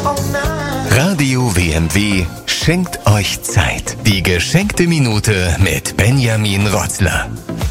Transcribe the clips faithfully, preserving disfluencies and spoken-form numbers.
Radio W M W schenkt euch Zeit. Die geschenkte Minute mit Benjamin Rotzler.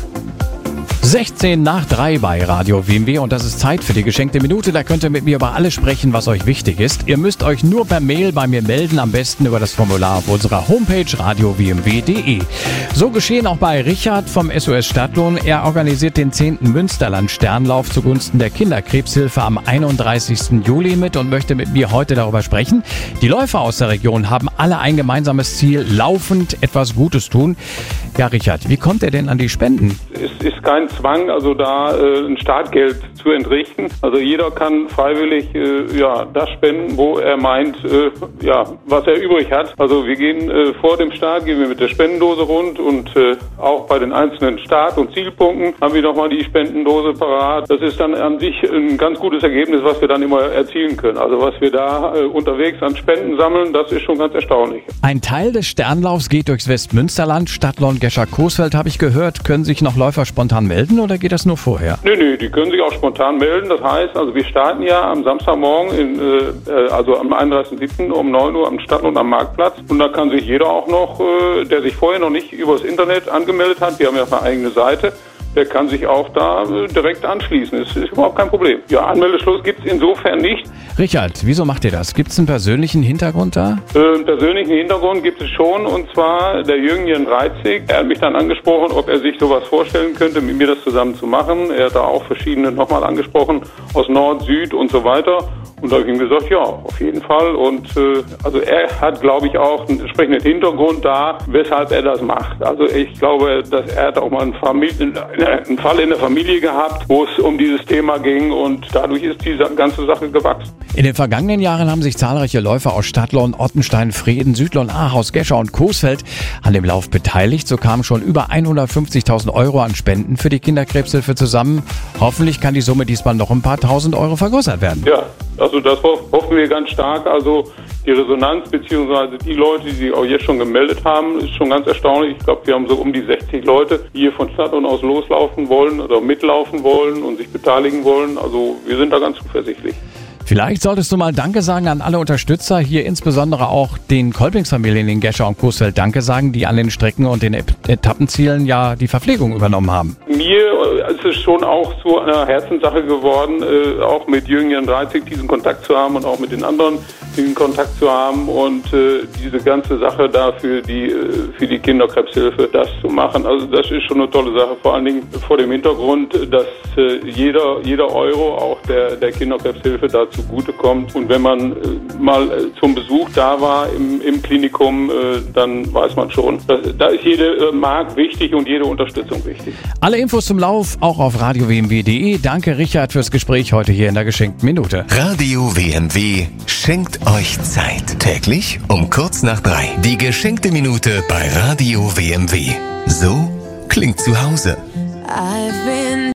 sechzehn nach drei bei Radio W M W und das ist Zeit für die geschenkte Minute. Da könnt ihr mit mir über alles sprechen, was euch wichtig ist. Ihr müsst euch nur per Mail bei mir melden, am besten über das Formular auf unserer Homepage radio w m w punkt d e. So geschehen auch bei Richard vom S O S Stadtlohn. Er organisiert den zehnten Münsterland-Sternlauf zugunsten der Kinderkrebshilfe am einunddreißigsten Juli mit und möchte mit mir heute darüber sprechen. Die Läufer aus der Region haben alle ein gemeinsames Ziel, laufend etwas Gutes tun. Ja, Richard, wie kommt er denn an die Spenden? Es ist kein Zwang, also da äh, ein Startgeld zu entrichten. Also jeder kann freiwillig äh, ja das spenden, wo er meint, äh, ja was er übrig hat. Also wir gehen äh, vor dem Start, gehen wir mit der Spendendose rund und äh, auch bei den einzelnen Start- und Zielpunkten haben wir nochmal die Spendendose parat. Das ist dann an sich ein ganz gutes Ergebnis, was wir dann immer erzielen können. Also was wir da äh, unterwegs an Spenden sammeln, das ist schon ganz erstaunlich. Ein Teil des Sternlaufs geht durchs Westmünsterland, Stadtlohn Gescher-Coesfeld habe ich gehört. Können sich noch Läufer spontan melden oder geht das nur vorher? Nö, nö, die können sich auch spontan melden. Das heißt, also wir starten ja am Samstagmorgen, in, äh, also am einunddreißigsten siebten um neun Uhr am Stadtlohn am Marktplatz. Und da kann sich jeder auch noch, äh, der sich vorher noch nicht über das Internet angemeldet hat, wir haben ja eine eigene Seite, der kann sich auch da äh, direkt anschließen. Das ist überhaupt kein Problem. Ja, Anmeldeschluss gibt es insofern nicht. Richard, wieso macht ihr das? Gibt es einen persönlichen Hintergrund da? Äh, einen persönlichen Hintergrund gibt es schon, und zwar der Jürgen Reizig. Er hat mich dann angesprochen, ob er sich sowas vorstellen könnte, mit mir das zusammen zu machen. Er hat da auch verschiedene nochmal angesprochen, aus Nord, Süd und so weiter. Und da habe ich ihm gesagt, ja, auf jeden Fall. Und äh, also er hat, glaube ich, auch einen entsprechenden Hintergrund da, weshalb er das macht. Also ich glaube, dass er hat auch mal einen, Familie, einen Fall in der Familie gehabt, wo es um dieses Thema ging, und dadurch ist diese ganze Sache gewachsen. In den vergangenen Jahren haben sich zahlreiche Läufer aus Stadtlohn, Ottenstein, Vreden, Südlohn, Ahaus, Gescher und Coesfeld an dem Lauf beteiligt. So kamen schon über hundertfünfzigtausend Euro an Spenden für die Kinderkrebshilfe zusammen. Hoffentlich kann die Summe diesmal noch ein paar tausend Euro vergrößert werden. Ja, also das hoffen wir ganz stark. Also die Resonanz bzw. die Leute, die sich auch jetzt schon gemeldet haben, ist schon ganz erstaunlich. Ich glaube, wir haben so um die sechzig Leute, die hier von Stadtlohn aus loslaufen wollen oder mitlaufen wollen und sich beteiligen wollen. Also wir sind da ganz zuversichtlich. Vielleicht solltest du mal Danke sagen an alle Unterstützer, hier insbesondere auch den Kolpingsfamilien in Gescher und Coesfeld Danke sagen, die an den Strecken und den Etappenzielen ja die Verpflegung übernommen haben. Mir ist es schon auch zu einer Herzenssache geworden, äh, auch mit Jürgen Reizig diesen Kontakt zu haben und auch mit den anderen diesen Kontakt zu haben und äh, diese ganze Sache da für die, äh, für die Kinderkrebshilfe das zu machen. Also das ist schon eine tolle Sache, vor allen Dingen vor dem Hintergrund, dass äh, jeder, jeder Euro auch der, der Kinderkrebshilfe dazu zugutekommt. Und wenn man äh, mal äh, zum Besuch da war im, im Klinikum, äh, dann weiß man schon, dass, da ist jede äh, Mark wichtig und jede Unterstützung wichtig. Alle Infos zum Lauf auch auf radio w m w punkt d e. Danke, Richard, fürs Gespräch heute hier in der geschenkten Minute. Radio W M W schenkt euch Zeit. Täglich um kurz nach drei. Die geschenkte Minute bei Radio W M W. So klingt zu Hause. I've been